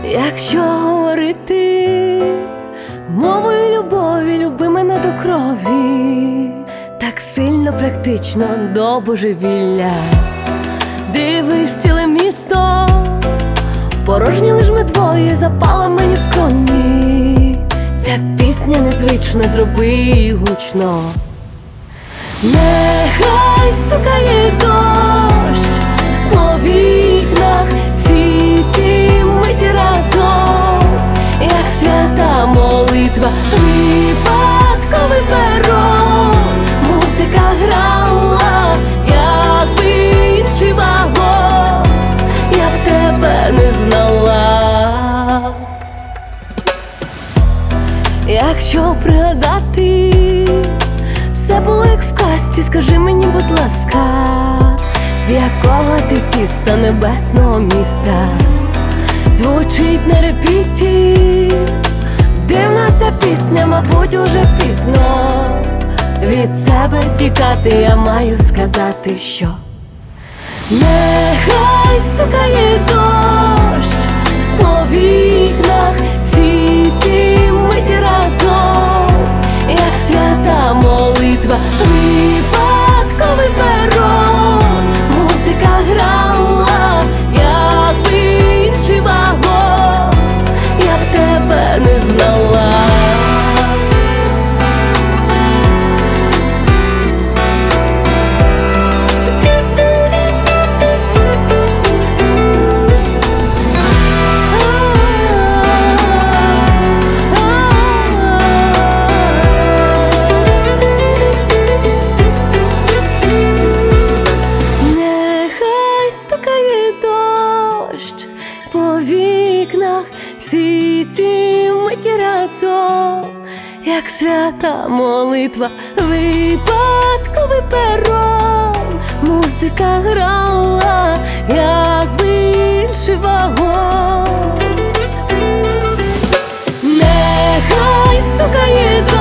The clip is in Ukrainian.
Якщо говорити мовою любові, люби мене до крові, так сильно практично до божевілля. Дивись, ціле місто, порожні лиш ми двоє, запала мені в скроні. Ця пісня незвична, зроби її гучно. Нехай стукає дощ по вікнах, всі ці миті разом, як свята молитва, випадковий пером. Музика грала, якби інший вагон, я б тебе не знала. Якщо пригадати, все було як в казці, скажи мені, будь ласка, з якого ти тіста небесного міста? Звучить на репіті, дивна ця пісня, мабуть, уже пізно. Від себе тікати я маю сказати, що нехай стукає дощ по вікнах, всі ці миті разом, як свята молитва, випадковий пером. Музика грала, якби інший вагон, я б тебе не знала. По вікнах всі ці миті разом, як свята молитва, випадковий пером. Музика грала, якби інший вагон. Нехай стукає